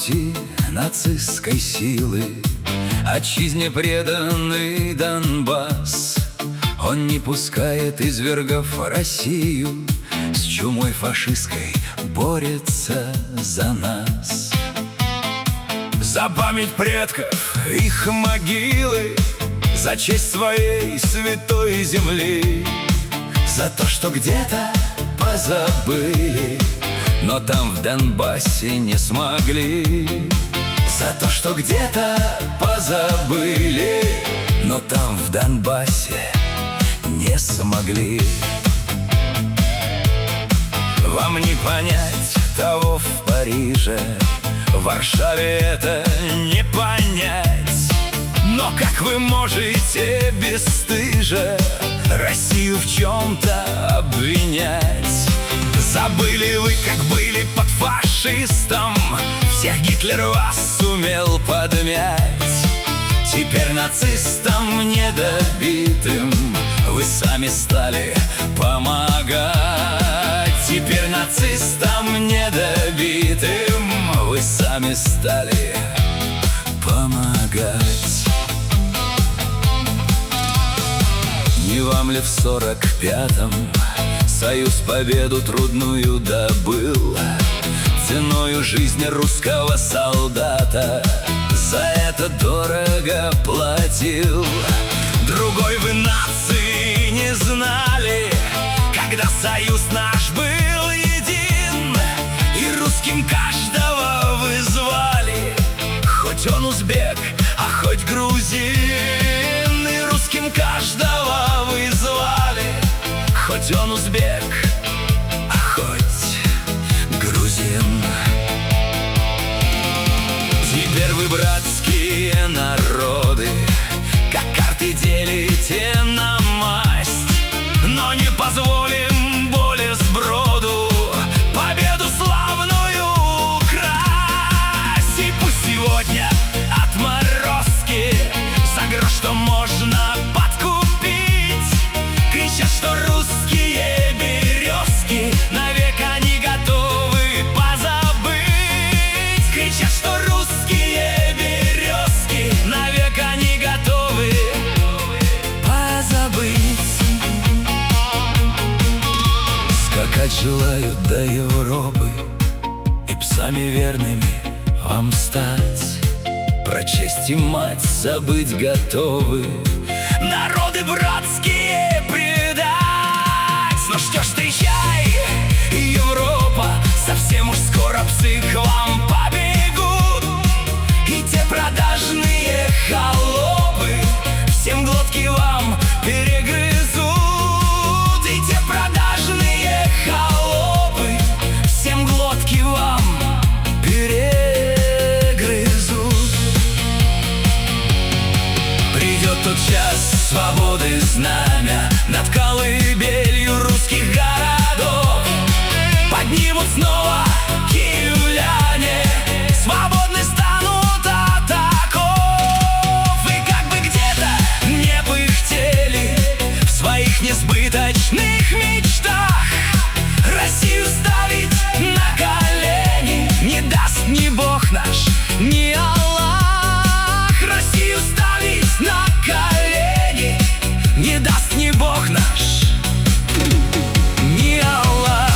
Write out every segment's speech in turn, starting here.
пути нацистской силы. Отчизне преданный Донбасс, он не пускает извергов Россию, с чумой фашистской борется за нас. За память предков, их могилы, за честь своей святой земли, за то, что где-то позабыли, но там в Донбассе не смогли. За то, что где-то позабыли, но там в Донбассе не смогли. Вам не понять того в Париже, в Варшаве это не понять. Но как вы можете бесстыже Россию в чем-то обвинять? Забыли вы, как были под фашистом, всех Гитлер вас сумел подмять. Теперь нацистам недобитым вы сами стали помогать. Теперь нацистам недобитым вы сами стали помогать. Не вам ли в 45-м Союз победу трудную добыл? Ценою жизни русского солдата за это дорого платил. Другой вы нации не знали, когда союз наш был един, и русским каждого вы звали, хоть он узбек, а хоть грузин. И русским каждого вы звали, хоть он узбек, а хоть грузин. Теперь вы братские народы, как карты делите на масть, но не позволим боли сброду победу славную красть. И пусть сегодня отморозки за грош, что можно подкупить, кричат, что русские березки навек они готовы позабыть. Кричат, что русские березки навек они готовы позабыть. Скакать желают до Европы и псами верными вам стать. Про честь и мать забыть готовы народы братские предать. Ну что ж, встречай, Европа, совсем уж скоро псы к вам побегут. И те продажные холопы всем глотки вам перегрызут. И те продажные холопы всем глотки вам перегрызут. Придет тот час свободы, знамя над колыбелью русских городов поднимут снова киевляне, свободны станут от оков. И как бы где-то не пыхтели в своих несбыточных мечтах, Россию ставить на колени не даст ни Бог наш, ни Аллах. Россию ставить на колени не даст ни Бог наш, ни Аллах.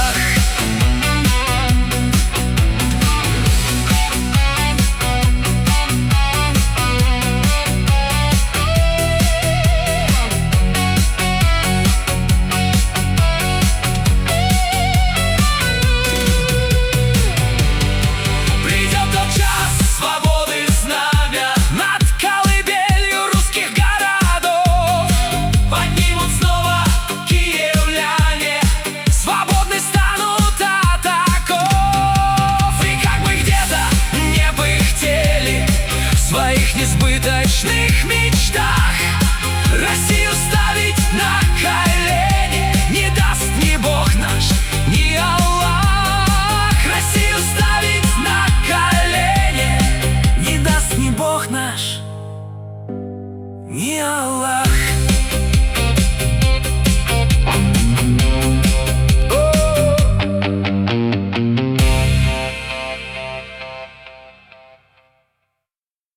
Придет тот час свободы, знамя над колыбелью русских городов поднимут снова киевляне, свободны станут от оков. И как бы где-то не пыхтели в своих несбыточных мечтах, Россию ставить на колени не даст ни Бог наш, ни Аллах. Россию ставить на колени не даст ни Бог наш, ни Аллах.